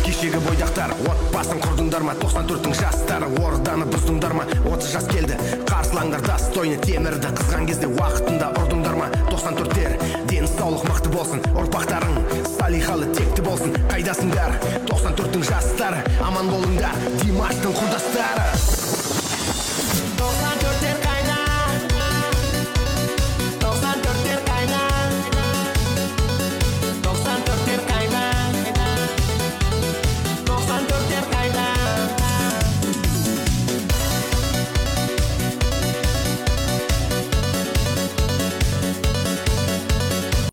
кешегі бойдақтар отбасын құрдыңдар ма? 94-тің жастары орданы бұздыңдар ма? 30 жас келді қарсылаңдар достойны темірді қызған кезде уақытында ұрдыңдар ма?